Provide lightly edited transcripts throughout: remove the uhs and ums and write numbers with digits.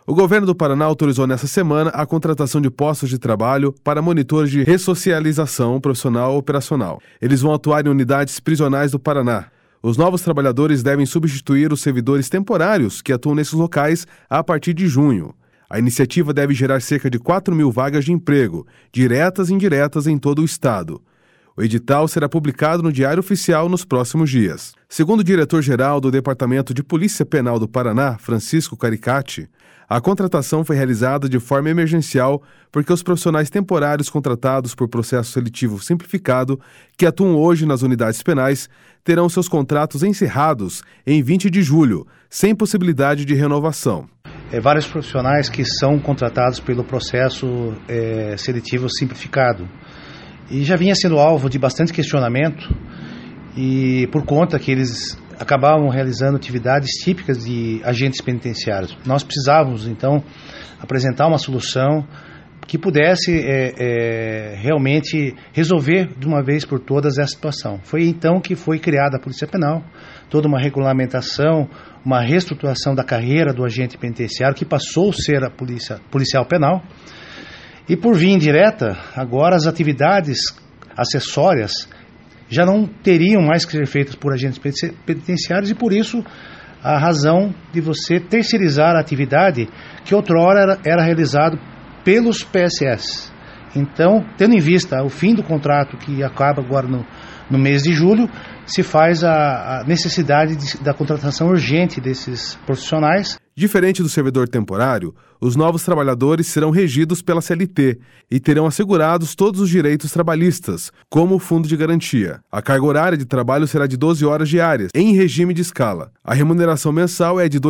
O governo do Paraná autorizou nesta semana a contratação de postos de trabalho para monitores de ressocialização profissional operacional. Eles vão atuar em unidades prisionais do Paraná. Os novos trabalhadores devem substituir os servidores temporários que atuam nesses locais a partir de junho. A iniciativa deve gerar cerca de 4.000 vagas de emprego, diretas e indiretas, em todo o estado. O edital será publicado no Diário Oficial nos próximos dias. Segundo o diretor-geral do Departamento de Polícia Penal do Paraná, Francisco Caricati, a contratação foi realizada de forma emergencial porque os profissionais temporários contratados por processo seletivo simplificado, que atuam hoje nas unidades penais, terão seus contratos encerrados em 20 de julho, sem possibilidade de renovação. Vários profissionais que são contratados pelo processo seletivo simplificado. E já vinha sendo alvo de bastante questionamento, e por conta que eles acabavam realizando atividades típicas de agentes penitenciários. Nós precisávamos, então, apresentar uma solução que pudesse realmente resolver de uma vez por todas essa situação. Foi então que foi criada a Polícia Penal, toda uma regulamentação, uma reestruturação da carreira do agente penitenciário, que passou a ser a policial penal. E por via indireta, agora as atividades acessórias já não teriam mais que ser feitas por agentes penitenciários, e por isso a razão de você terceirizar a atividade que outrora era realizado pelos PSS. Então, tendo em vista o fim do contrato, que acaba agora no mês de julho, se faz a necessidade da contratação urgente desses profissionais. Diferente do servidor temporário, os novos trabalhadores serão regidos pela CLT e terão assegurados todos os direitos trabalhistas, como o fundo de garantia. A carga horária de trabalho será de 12 horas diárias, em regime de escala. A remuneração mensal é de R$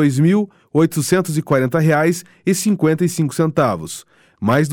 2.840,55, mais R$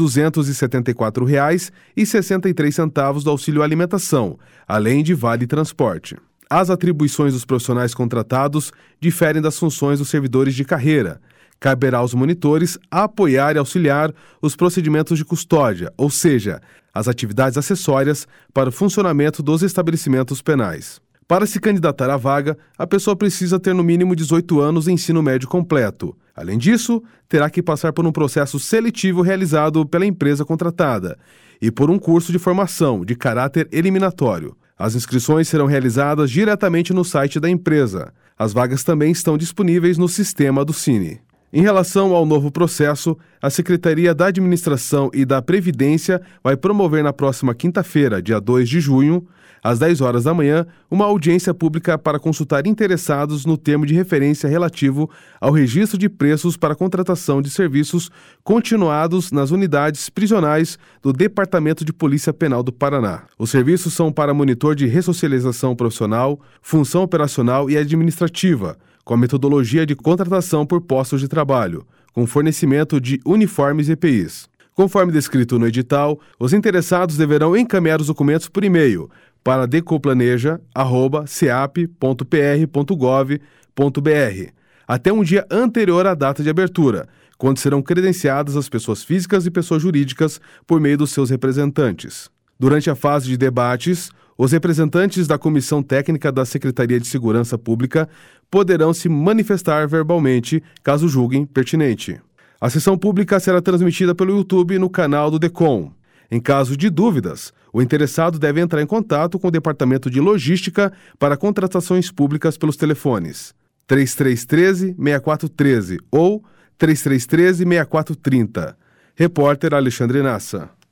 274,63 do auxílio alimentação, além de vale transporte. As atribuições dos profissionais contratados diferem das funções dos servidores de carreira. Caberá aos monitores apoiar e auxiliar os procedimentos de custódia, ou seja, as atividades acessórias para o funcionamento dos estabelecimentos penais. Para se candidatar à vaga, a pessoa precisa ter no mínimo 18 anos de ensino médio completo. Além disso, terá que passar por um processo seletivo realizado pela empresa contratada e por um curso de formação de caráter eliminatório. As inscrições serão realizadas diretamente no site da empresa. As vagas também estão disponíveis no sistema do Cine. Em relação ao novo processo, a Secretaria da Administração e da Previdência vai promover na próxima quinta-feira, dia 2 de junho, às 10 horas da manhã, uma audiência pública para consultar interessados no termo de referência relativo ao registro de preços para contratação de serviços continuados nas unidades prisionais do Departamento de Polícia Penal do Paraná. Os serviços são para monitor de ressocialização profissional, função operacional e administrativa, com a metodologia de contratação por postos de trabalho, com fornecimento de uniformes e EPIs. Conforme descrito no edital, os interessados deverão encaminhar os documentos por e-mail para decoplaneja@cap.pr.gov.br até um dia anterior à data de abertura, quando serão credenciadas as pessoas físicas e pessoas jurídicas por meio dos seus representantes. Durante a fase de debates, os representantes da Comissão Técnica da Secretaria de Segurança Pública poderão se manifestar verbalmente, caso julguem pertinente. A sessão pública será transmitida pelo YouTube no canal do DECOM. Em caso de dúvidas, o interessado deve entrar em contato com o Departamento de Logística para contratações públicas pelos telefones 3313-6413 ou 3313-6430. Repórter Alexandre Nassa.